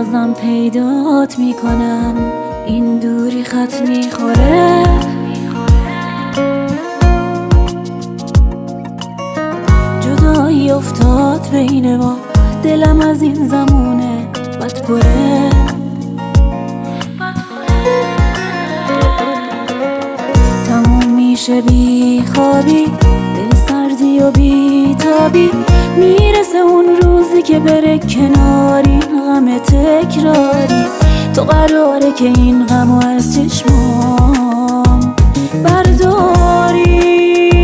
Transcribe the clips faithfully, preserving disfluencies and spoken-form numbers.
بازم پیدات میکنم، این دوری خط میخوره. جدایی افتاد بین ما، دلم از این زمونه بد پره. تموم میشه بی خوابی، دل سردی و بی تابی، میرسه اون روزی که بره کناری غم تکراری. تو قراره که این غمو از چشمام برداری.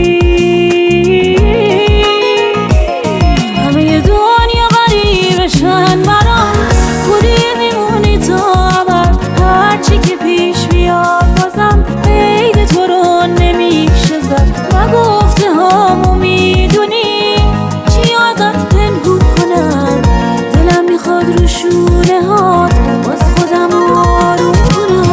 همه دنیا غریبشن برام، خودی میمونی تا ابد. هرچی که پیش بیاد بازم عید تو رو نمیشه زد. و گفته هامو میدونی چی ازت پنهون کنم، دلم میخواد رو شونه هات باز خودم آروم کنم.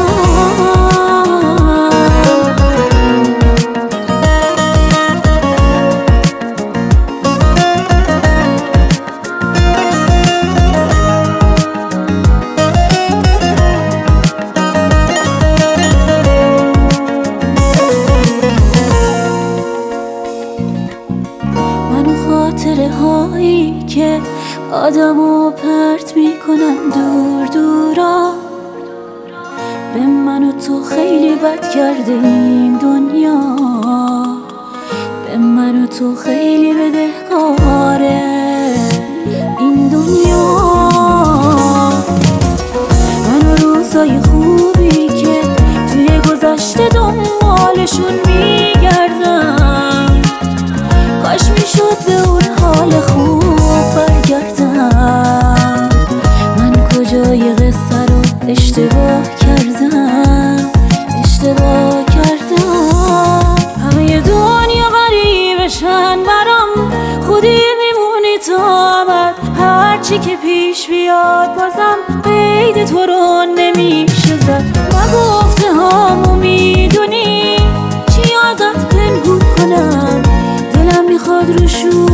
منو خاطره هایی که آدمو پرت میکنن دور دورا، به من و تو خیلی بد کرده این دنیا. به من و تو خیلی بدهکاره این دنیا. من و روزای خوبی که توی گذشته دنبالشون میگردم، کاش میشد به اون حال خوب برگردم. من کجای قصه رو اشتباه کردم، اشتباه کردم. همه دنیا غریبشن برام، خودی میمونی تا ابد. هرچی که پیش بیاد بازم قید تو رو نمیشه زد. و گفته هامو میدونی چی ازت پنهون کنم، دلم میخواد رو شو